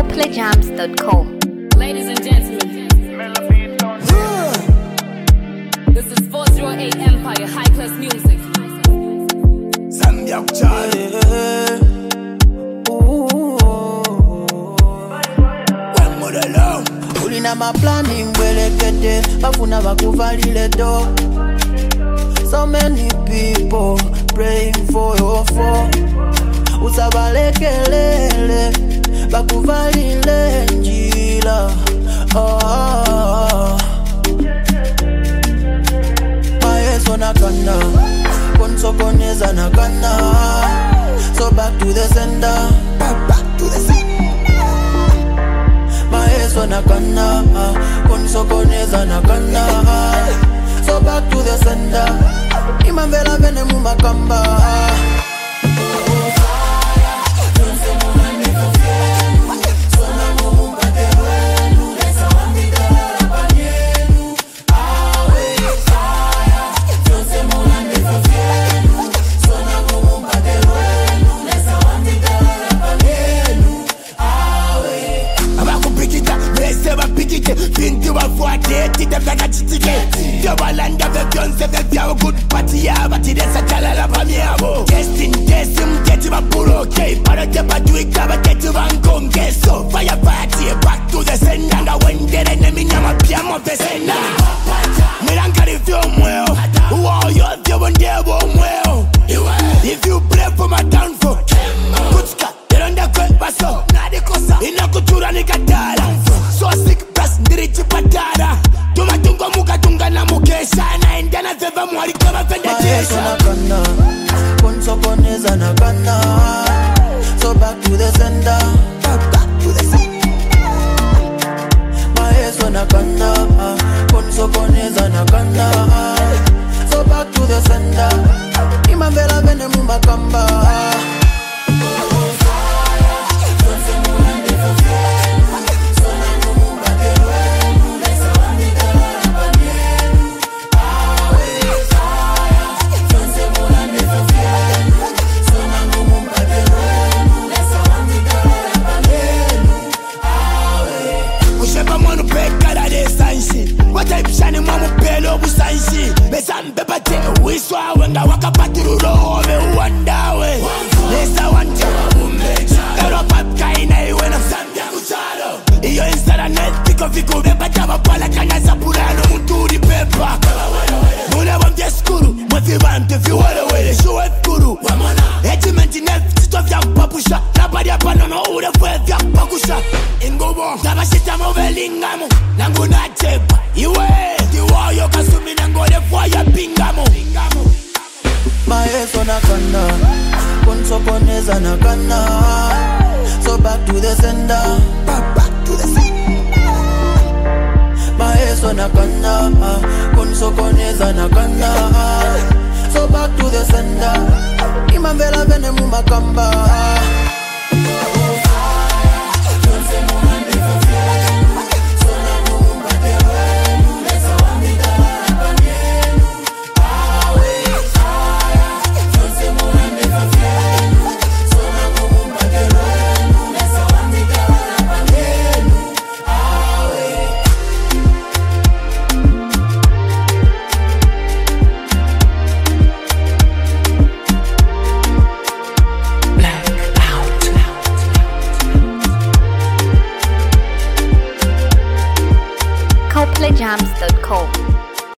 ColdPlayJams.com. Ladies and gentlemen, this is 408 Empire High Class Music. Zambia Ulina maplani mbwelekete bafuna bakuvalile do. So many people praying for your fall. Usabalekelele bakuvalile njila. Maeso nakana konsokoneza nakana. So back to the sender. Back to the sender. Maeso nakana konsokoneza nakana. So back to the sender. Imambela vene mumakamba. Pintu wa fuate, tite faka chitike. Yo balanda ve Beyonce ve vyao good party ya bati desa chala la pamiabo. Destin desim keti wa puro okay. Para te patuika ba keti wa nkonge. So fire party back to the sender. Nga wendere ne minyama piamo the sender. Miranga review mweo. Uwa yo vyo wendebo mweo. If you pray for my downfall, kutka yeronda kwe baso. Nade kosa inakutura nikatala. So sick ndirichi patara tumatunga mukatunga na mukesha na endana zeva mwari kama fenda jesha nakana konsokoneza nakana. So back to the sender. Back to the sender. Maeso nakana konsokoneza nakana. So back to the sender. Imambela vene mumakamba. Watayipishani mwa mupelo busanshi Besambe bate wiswa wenga wakapatirulo me uwandawe Lesa wanje Ero papka ina iwe na Zambia kuchalo Iyo insara net piko fiku Bebata wapala kanya zapurano Muturi pepa Mune wamje skuru Mwefi wante fi wale Shuwe fkuru Ejimenti nef Sito vya kupapusha Nabadi hapa nono ure fwe vya kupakusha Ingobo Tabashita movelingamo Nangu na chepa Iwe Diwa kasumi nangole fwa ya pingamo Maeso nakana konsokoneza nakana. So back to the sender. Back to the sender. Maeso nakana konsokoneza nakana. So back to the sender. Imambela vene mumakamba. ColdPlayJams.com.